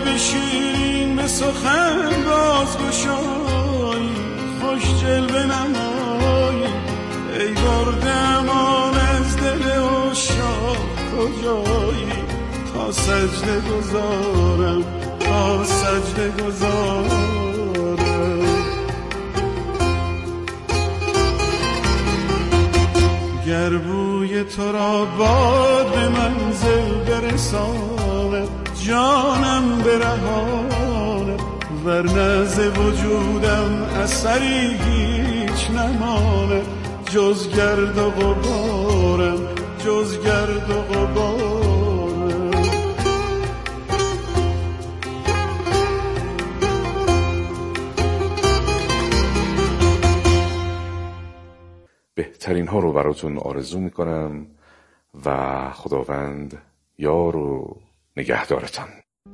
لب شیرین به سخن باز گشایی، خوش جلوه نمایی، ای برده امان از دل عشاق کجایی، تا سجده گذارم، تا سجده گذارم. گر بوی تو را باد به منزل برساند، جانم برهاند، ورنه ز وجودم اثری هیچ نماند، جز گرد و غبارم، جز گرد و غبارم. بهترین ها رو براتون آرزو میکنم و خداوند یار و نگهدارتان.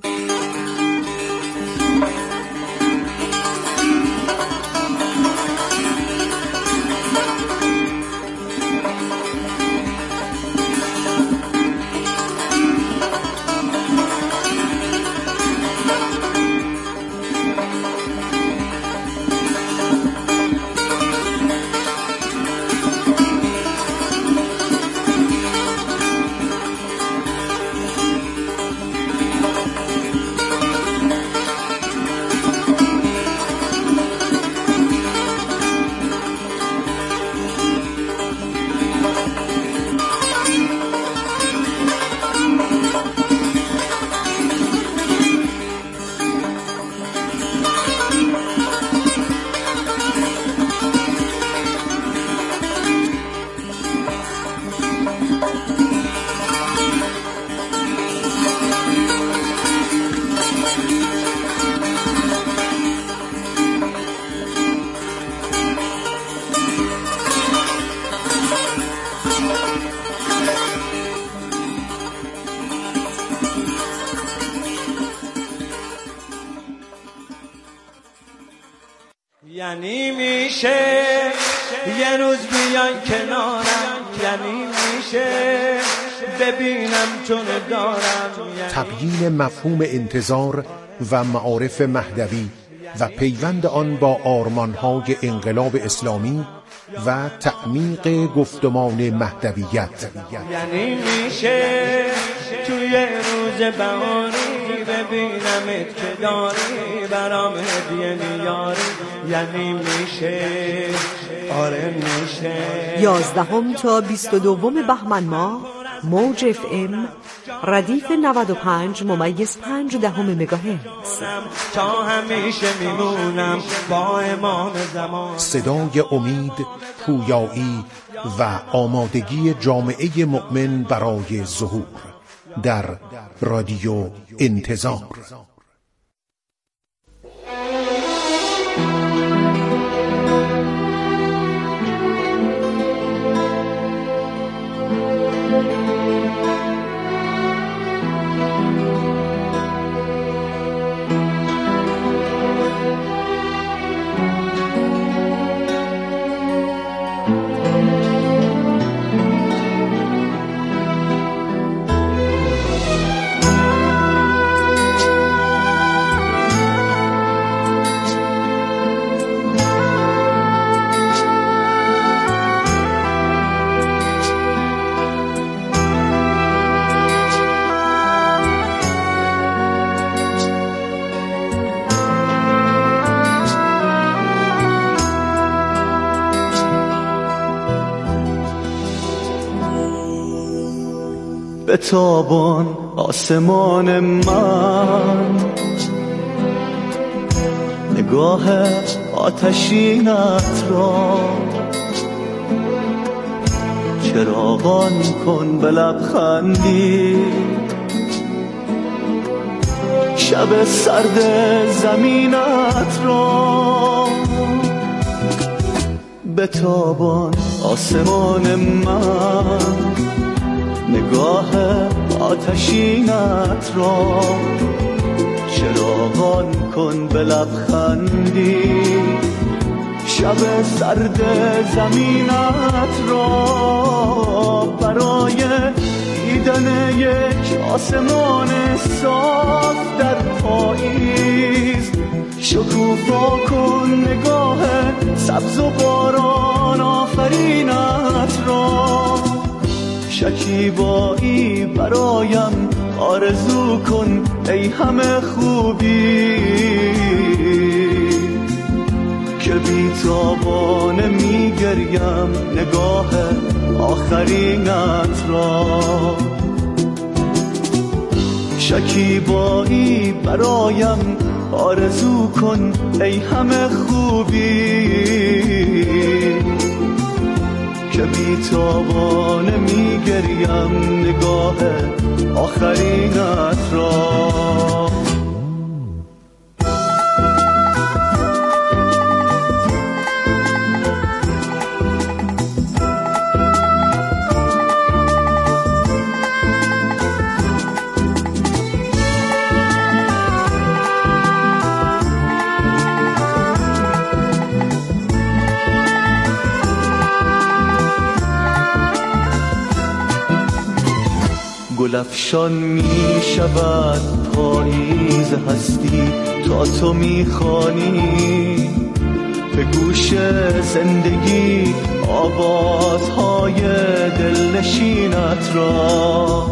یعنی میشه یه روز بیای کنارم، یعنی میشه ببینم چون دارم. تبیین مفهوم انتظار و معارف مهدوی و پیوند آن با آرمانهای انقلاب اسلامی و تعمیق گفتمان مهدویت. یعنی میشه توی روز بهاری ببینمت که داری برام هدیه میاری. یعنی میشه، آره میشه. 11 تا 22 بهمن ماه موج اف ام ردیف 95.5 مگاهرتز. تا همیشه میمونم با امام زمان. صدای امید، پویایی و آمادگی جامعه مؤمن برای ظهور در رادیو انتظار. به تابان آسمان من، نگاه آتشینت را چراغان کن به لبخندی. شب سرد زمینت را به تابان آسمان من، نگاه آتشینت را چراغان کن به لبخندی. شب سرد زمینت را برای دیدن یک آسمان صاف در پا وا کن نگاه سبز و باران آفرینت را، شکیبایی برایم آرزو کن ای همه خوبی که بی‌تابانه میگریم نگاه آخرینت را. شکیبایی برایم آرزو کن ای همه خوبی که بی‌تابانه میگریم نگاه آخرینت را. گلفشان می شود پاییز هستی تا تو می خوانی به گوش زندگی آوازهای دلنشینت را.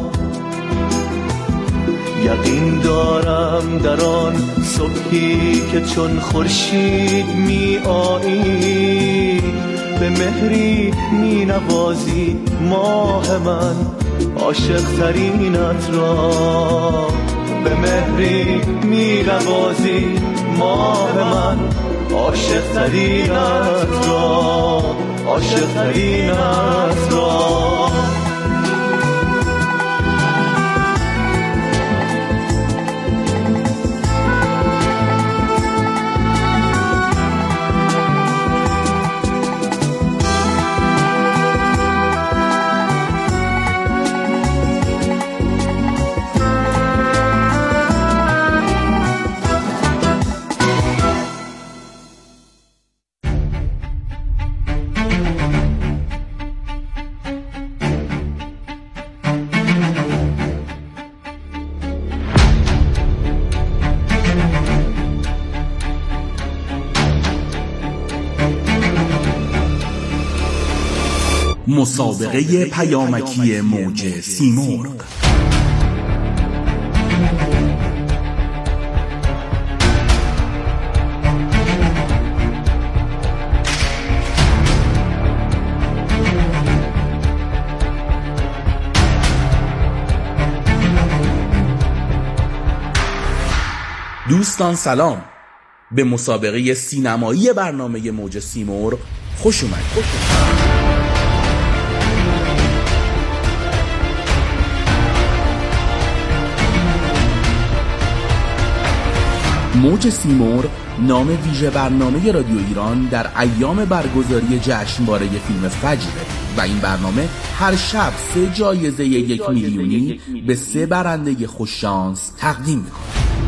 یقین دارم در آن صبحی که چون خورشید می آیی به مهری می نوازی ماه من عاشق ترینت را. به مهری می نوازی ماه من عاشق ترینت را، عاشق ترینت را. مسابقه پیامکی موج سیمرغ. دوستان سلام، به مسابقه سینمایی برنامه موج سیمرغ خوش اومدید. موج سیمرغ نام ویژه برنامه رادیو ایران در ایام برگزاری جشنواره فیلم فجره و این برنامه هر شب 3 جایزه 1 میلیونی به 3 برنده خوششانس تقدیم میکنه.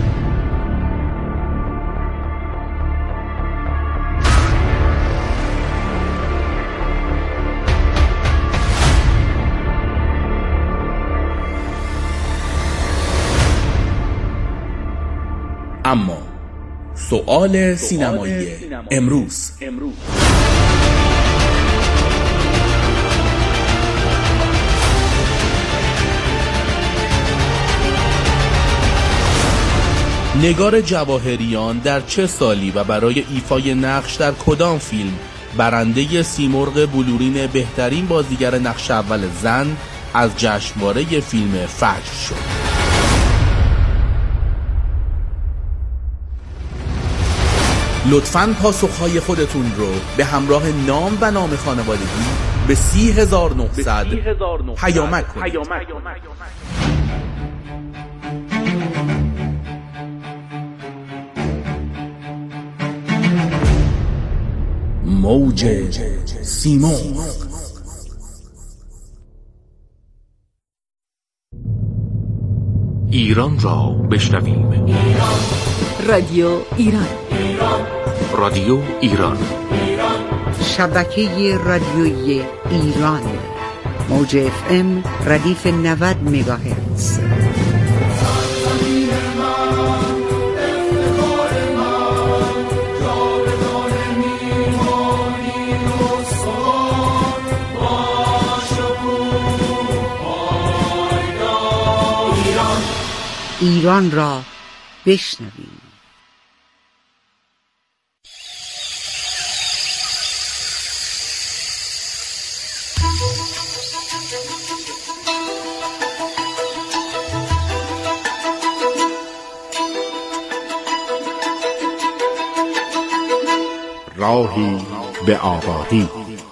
اما سؤال سینمایی امروز. نگار جواهریان در چه سالی و برای ایفای نقش در کدام فیلم برنده سیمرغ بلورین بهترین بازیگر نقش اول زن از جشنواره فیلم فجر شد؟ لطفاً پاسخهای خودتون رو به همراه نام و نام خانوادگی به 30900 پیامک کنید. موج سیمرغ. ایران را بشنویم. رادیو ایران. رادیو ایران. شبکه رادیویی ایران. موج FM ردیف 90 مگاهرتز. ایران را بشنویم. راهی به آبادی.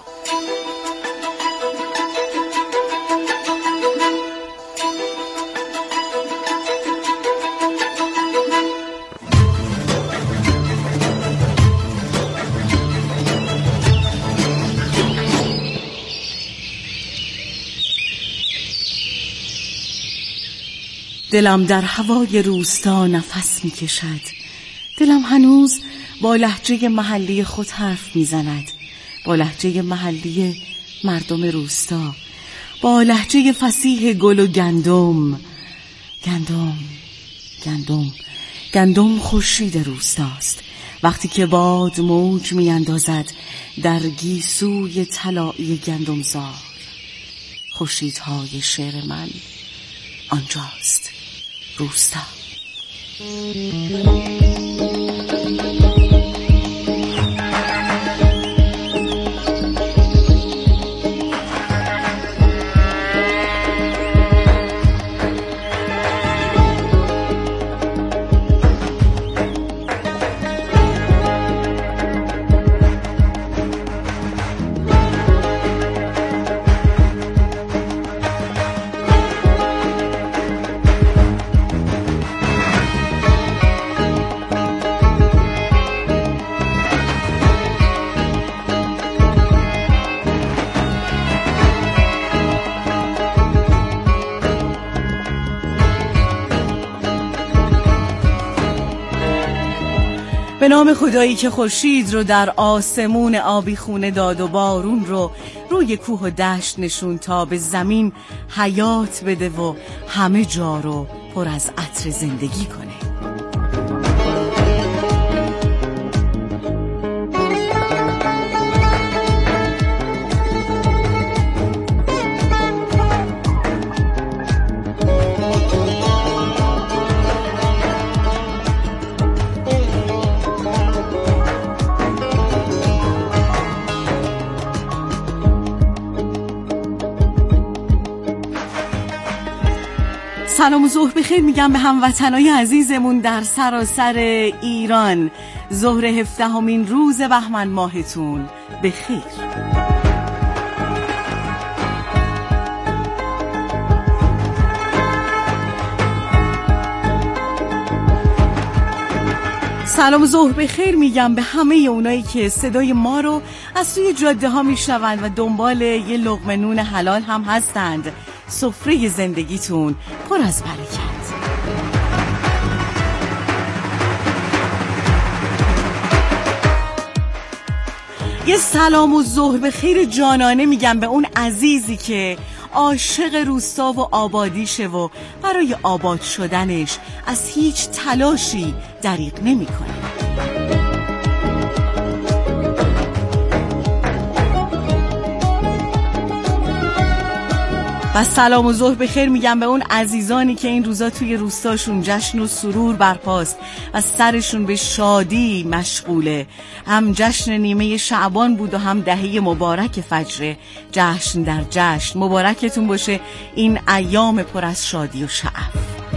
دلم در هوای روستا نفس می کشد. دلم هنوز با لهجه محلی خود حرف می زند، با لهجه محلی مردم روستا، با لهجه فصیح گل و گندم. گندم خورشید روستاست. وقتی که باد موج می اندازد در گیسوی طلایی گندمزار، خورشیدهای شعر من آنجاست، روستا. به نام خدایی که خورشید رو در آسمون آبی خونه داد و بارون رو روی کوه و دشت نشون تا به زمین حیات بده و همه جا رو پر از عطر زندگی کنه. سلام و ظهر بخیر میگم به هموطنای عزیزمون در سراسر ایران. ظهر 17مین روز بهمن ماهتون بخیر. سلام و ظهر بخیر میگم به همه اونایی که صدای ما رو از توی جاده ها میشنوند و دنبال یه لقمه نون حلال هم هستند. سفره زندگیتون پر از برکت. یه سلام و ظهر بخیر جانانه میگم به اون عزیزی که عاشق روستا و آبادیشه و برای آباد شدنش از هیچ تلاشی دریغ نمیکنه. و سلام و ظهر بخیر میگم به اون عزیزانی که این روزا توی روستاشون جشن و سرور برپاست و سرشون به شادی مشغوله. هم جشن نیمه شعبان بود و هم دهه مبارک فجر. جشن در جشن مبارکتون باشه این ایام پر از شادی و شعف.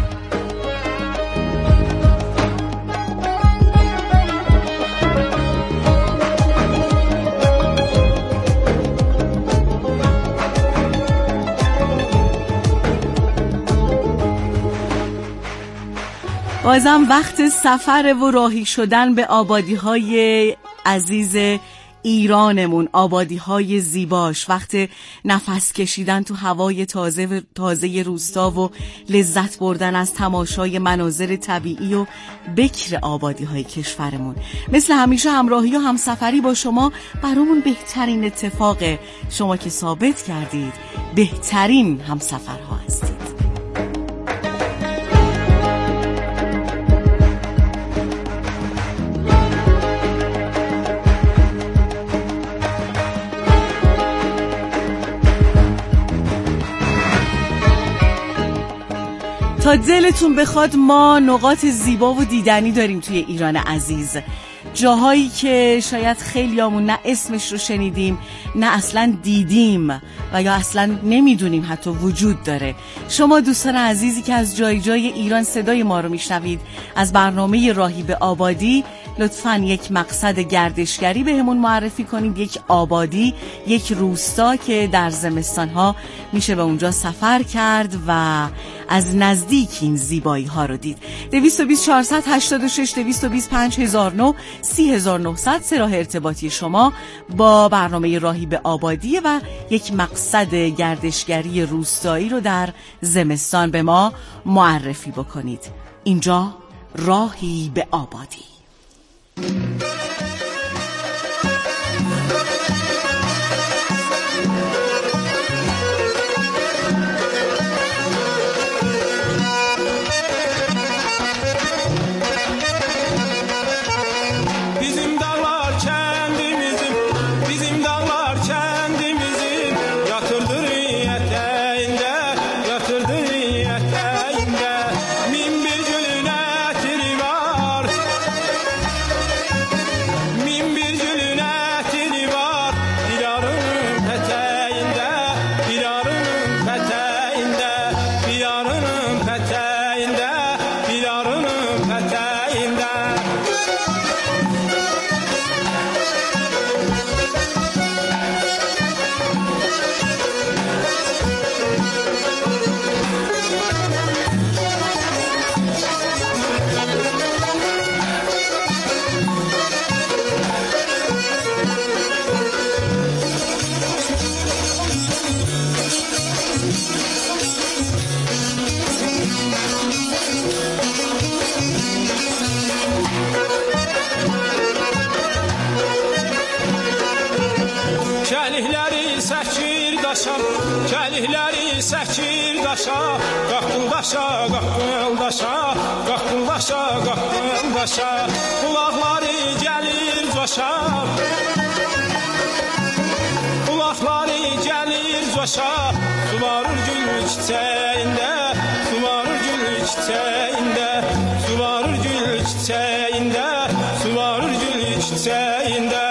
بازم وقت سفر و راهی شدن به آبادی‌های عزیز ایرانمون، آبادی‌های زیباش، وقت نفس کشیدن تو هوای تازه روستا و لذت بردن از تماشای مناظر طبیعی و بکر آبادی‌های کشورمون. مثل همیشه همراهی و همسفری با شما برامون بهترین اتفاقه. شما که ثابت کردید بهترین همسفرها هستید. تا تا دلتون بخواد ما نقاط زیبا و دیدنی داریم توی ایران عزیز، جاهایی که شاید خیلیامون نه اسمش رو شنیدیم نه اصلا دیدیم و یا اصلا نمیدونیم حتی وجود داره. شما دوستان عزیزی که از جای جای ایران صدای ما رو میشنوید، از برنامه راهی به آبادی، لطفاً یک مقصد گردشگری بهمون معرفی کنید، یک آبادی، یک روستا که در زمستانها میشه به اونجا سفر کرد و از نزدیک این زیبایی ها رو دید. 220 486 220 5009 3900 راه ارتباطی شما با برنامه راهی به آبادی و یک مقصد گردشگری روستایی رو در زمستان به ما معرفی بکنید. اینجا راهی به آبادی. Kəlihləri səkir daşa, qaqıldaşa, qaqıldaşa, qaqıldaşa, qaqıldaşa, qulaqları gəlir coşa, qulaqları gəlir coşa, suvarır gül çiçəyində, suvarır gül çiçəyində, suvarır gül çiçəyində, suvarır gül çiçəyində.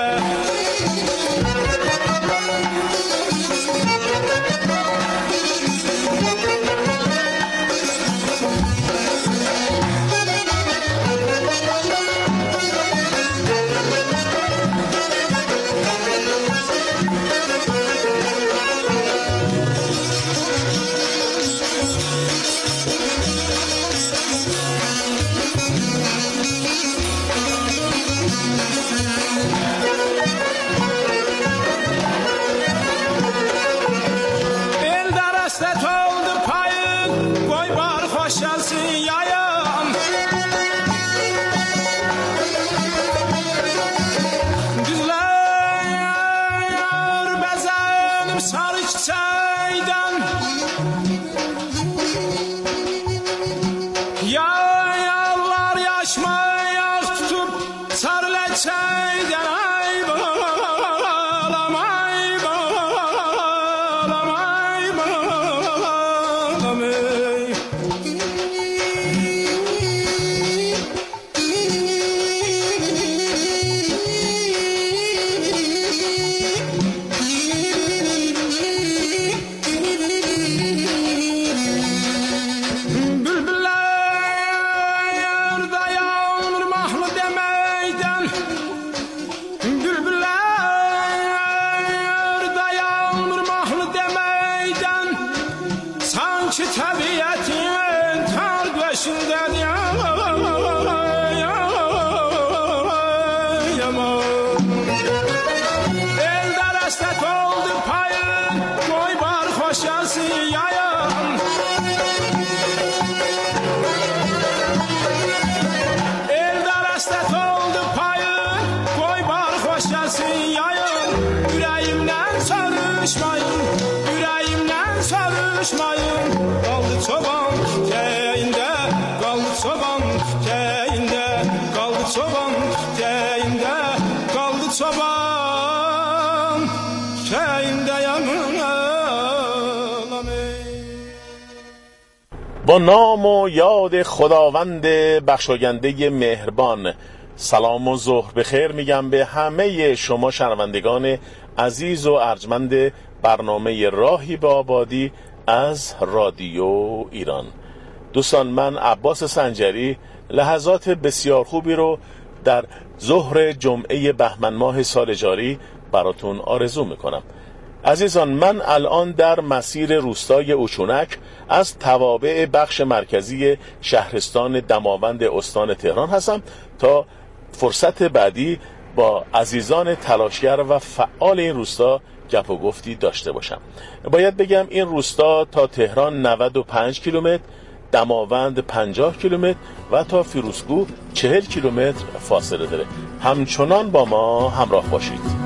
با نام و یاد خداوند بخشاینده مهربان، سلام و ظهر بخیر میگم به همه شما شنوندگان عزیز و ارجمند برنامه راهی به آبادی از رادیو ایران. دوستان، من عباس سنجری لحظات بسیار خوبی رو در ظهر جمعه بهمن ماه سال جاری براتون آرزو میکنم. عزیزان، من الان در مسیر روستای اوچونک از توابع بخش مرکزی شهرستان دماوند استان تهران هستم تا فرصت بعدی با عزیزان تلاشگر و فعال این روستا گپ و گفتی داشته باشم. باید بگم این روستا تا تهران 95 کیلومتر، دماوند 50 کیلومتر و تا فیروزکوه 40 کیلومتر فاصله داره. همچنان با ما همراه باشید.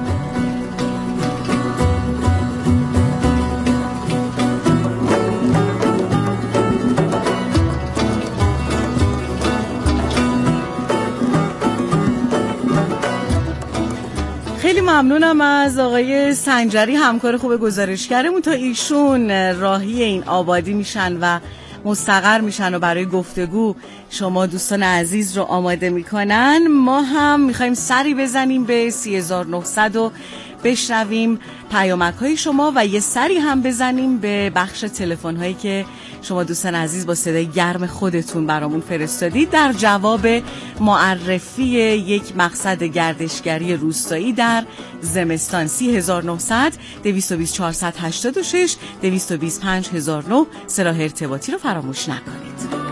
خیلی ممنونم از آقای سنجری، همکار خوب گزارشگرمون. تا ایشون راهی این آبادی میشن و مستقر میشن و برای گفتگو شما دوستان عزیز رو آماده میکنن، ما هم میخوایم سری بزنیم به 3900 و بشنویم پیامک های شما و یه سری هم بزنیم به بخش تلفن هایی که شما دوستان عزیز با صدای گرم خودتون برامون فرستادید در جواب معرفی یک مقصد گردشگری روستایی در زمستان. 3900 220 486 225 1009 سراح ارتباطی رو فراموش نکنید.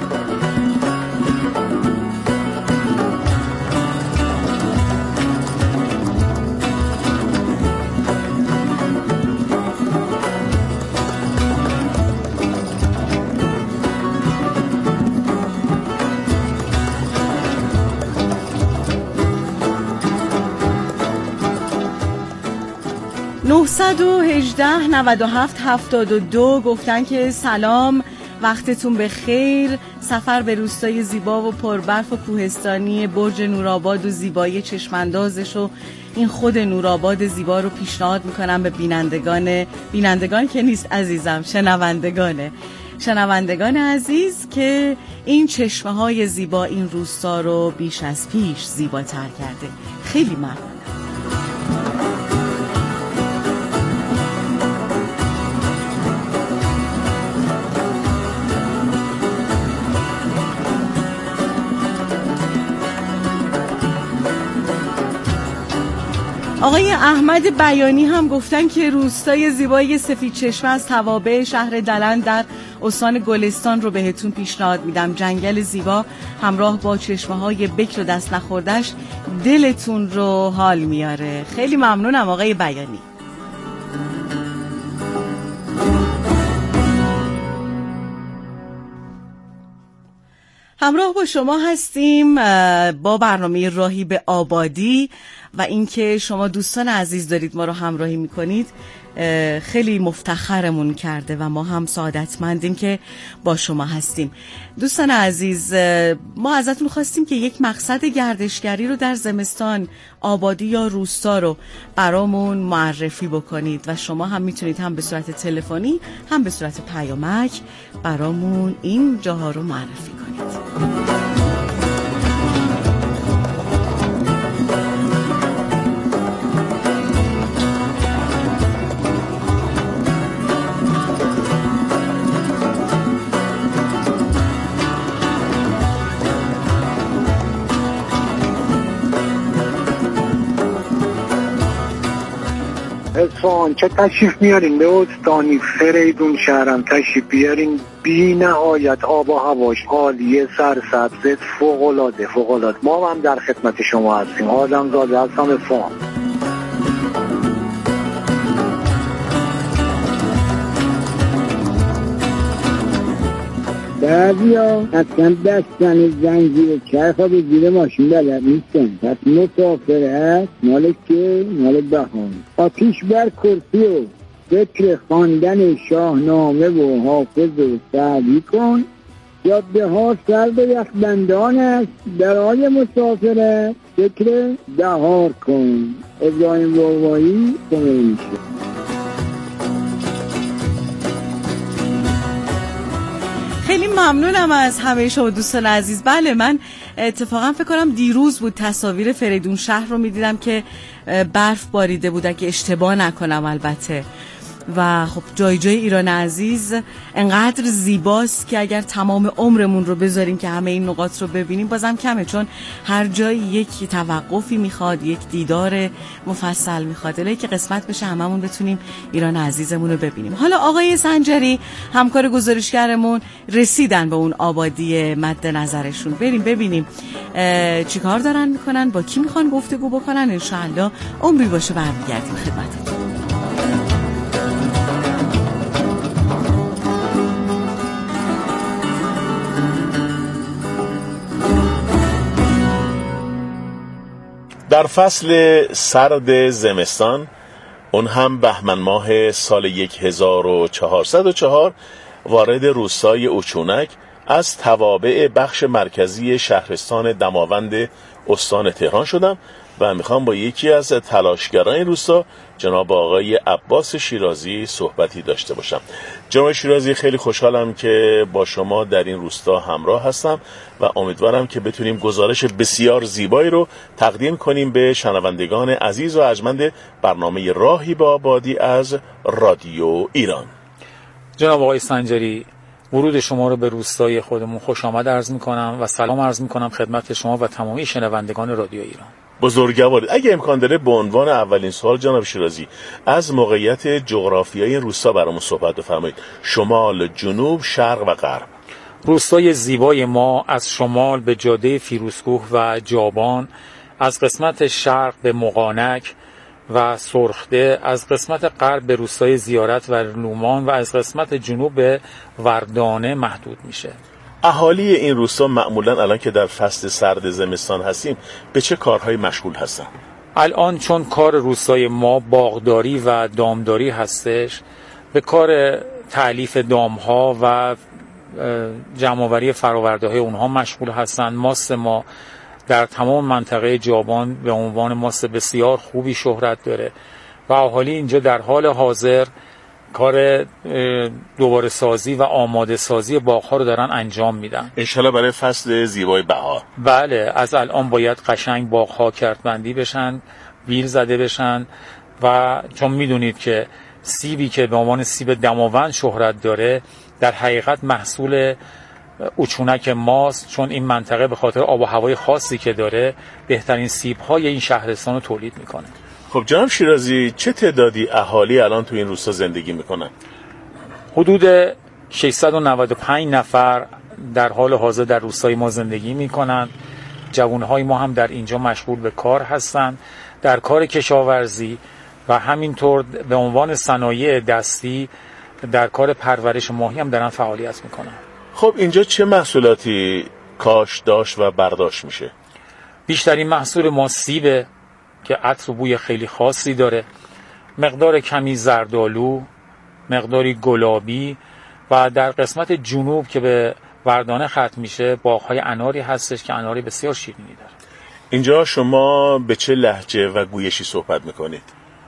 918 97 72 گفتن که سلام، وقتتون بخیر. سفر به روستای زیبا و پربرف و کوهستانی برج نورآباد و زیبایی چشماندازش و این خود نورآباد زیبا رو پیشنهاد میکنم به بینندگان که نیست عزیزم، شنوندگان عزیز که این چشمه های زیبا این روستا رو بیش از پیش زیباتر کرده. خیلی ممنونم. آقای احمد بیانی هم گفتن که روستای زیبای سفید چشمه از توابع شهر دلند در استان گلستان رو بهتون پیشنهاد میدم. جنگل زیبا همراه با چشمه های بکر و دست نخوردش دلتون رو حال میاره. خیلی ممنونم آقای بیانی. همراه با شما هستیم با برنامه راهی به آبادی و اینکه شما دوستان عزیز دارید ما رو همراهی میکنید خیلی مفتخرمون کرده و ما هم سعادتمندیم که با شما هستیم. دوستان عزیز، ما ازتون خواستیم که یک مقصد گردشگری رو در زمستان، آبادی یا روستا رو برامون معرفی بکنید و شما هم میتونید هم به صورت تلفنی هم به صورت پیامک برامون این جاها رو معرفی کنید. اصفهان چه تشریف میارین به استانی فریدون شهرم تشریف بیارین. بی نهایت آب و هواش عالیه، سرسبزه، فوق‌العاده. ما هم در خدمت شما هستیم. آدمزاده هستم اصفهان. بعضیا اصلا دستن زنجیر چرخ به زیر ماشین بلد نیستن. پس مسافر هست مال که مال بهان. آتیش بر کرسی و فکر خواندن شاهنامه و حافظ و سعدی کن. جاده ها سر به یخبندان است، برای مسافر فکر دهار کن. ابراهیم بابایی خمینی. خیلی ممنونم از همه شما دوستان عزیز. بله من اتفاقا فکر کنم دیروز بود تصاویر فریدون شهر رو میدیدم که برف باریده بود اگه اشتباه نکنم البته. و خب جای جای ایران عزیز انقدر زیباست که اگر تمام عمرمون رو بذاریم که همه این نقاط رو ببینیم بازم کمه، چون هر جایی یک توقفی میخواد، یک دیدار مفصل میخواد، الهی که قسمت بشه هممون بتونیم ایران عزیزمون رو ببینیم. حالا آقای سنجری همکار گزارشگرمون رسیدن به اون آبادی مد نظرشون. بریم ببینیم چی کار دارن میکنن، با کی میخوان گفتگو بکنن. انشاءالله عمری باشه برمیگردیم خدمتتون. در فصل سرد زمستان، اون هم بهمن ماه سال 1404 وارد روستای اوچونک از توابع بخش مرکزی شهرستان دماوند استان تهران شدم و میخوام با یکی از تلاشگران این روستا جناب آقای عباس شیرازی صحبتی داشته باشم. جناب شیرازی خیلی خوشحالم که با شما در این روستا همراه هستم و امیدوارم که بتونیم گزارش بسیار زیبایی رو تقدیم کنیم به شنوندگان عزیز و ارجمند برنامه راهی به آبادی از رادیو ایران. جناب آقای سنجری، ورود شما رو به روستای خودمون خوش آمد عرض میکنم و سلام عرض میکنم خدمت شما و تمامی شنوندگان رادیو ایران. بزرگوارید. اگه امکان داره به عنوان اولین سوال جناب شیرازی از موقعیت جغرافیایی این روستا برامون صحبت بفرمایید. شمال، جنوب، شرق و غرب. روستای زیبای ما از شمال به جاده فیروزکوه و جابان، از قسمت شرق به مقانک و سرخده، از قسمت غرب به روستای زیارت و لومان و از قسمت جنوب به وردانه محدود میشه. اهالی این روستا معمولا الان که در فصل سرد زمستان هستیم به چه کارهای مشغول هستن؟ الان چون کار روستای ما باغداری و دامداری هستش، به کار تألیف دامها و جمع‌آوری فرآورده‌های اونها مشغول هستن. ماست ما در تمام منطقه جابان به عنوان ماست بسیار خوبی شهرت داره و اهالی اینجا در حال حاضر کار دوباره سازی و آماده سازی باغ‌ها رو دارن انجام میدن. انشالله برای فصل زیبای بهار. بله، از الان باید قشنگ باغ‌ها کردبندی بشن، بیل زده بشن و چون میدونید که سیبی که به عنوان سیب دماوند شهرت داره در حقیقت محصول اوچونک ماست، چون این منطقه به خاطر آب و هوای خاصی که داره بهترین سیب‌های این شهرستان رو تولید میکنه. خب جناب شیرازی، چه تعدادی اهالی الان تو این روستا زندگی میکنن؟ حدود 695 نفر در حال حاضر در روستای ما زندگی میکنن. جوانهای ما هم در اینجا مشغول به کار هستن، در کار کشاورزی و همینطور به عنوان صنایع دستی در کار پرورش ماهی هم دارن فعالیت میکنن. خب اینجا چه محصولاتی کاشت، داشت و برداشت میشه؟ بیشترین محصول ما سیبه که عطر و بوی خیلی خاصی داره، مقدار کمی زردآلو، مقداری گلابی و در قسمت جنوب که به وردانه ختم میشه باغ‌های اناری هستش که اناری بسیار شیرینی داره. اینجا شما به چه لهجه و گویشی صحبت میکنید؟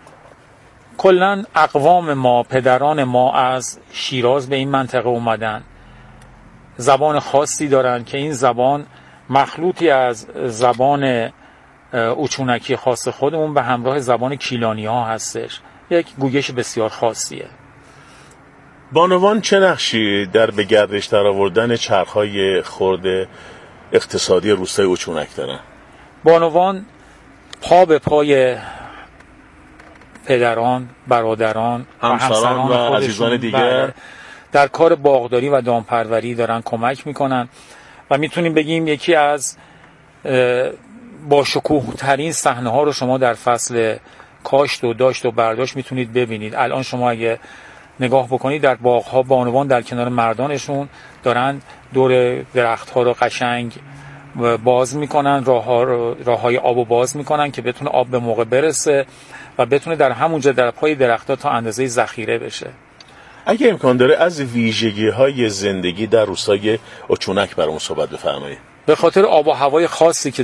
کلاً اقوام ما، پدران ما از شیراز به این منطقه اومدن، زبان خاصی دارن که این زبان مخلوطی از زبان اوچونکی خاص خودمون به همراه زبان کیلانی ها هستش. یک گویش بسیار خاصیه. بانوان چه نقشی در به گردش در آوردن چرخهای خرد اقتصادی روستای اوچونک دارن؟ بانوان پا به پای پدران، برادران و همسران و عزیزان دیگر در کار باغداری و دامپروری دارن کمک میکنن و میتونیم بگیم یکی از با شکوه ترین صحنه ها رو شما در فصل کاشت و داشت و برداشت میتونید ببینید. الان شما اگه نگاه بکنید در باغ ها بانوان در کنار مردانشون دارن دور درخت ها رو قشنگ باز میکنن، راه های آب رو باز میکنن که بتونه آب به موقع برسه و بتونه در همونجا در پای درخت ها تا اندازه ذخیره بشه. اگه امکان داره از ویژگی های زندگی در روستای اوچونک برامون صحبت بفرمایید. به خاطر آب و هوای خاصی که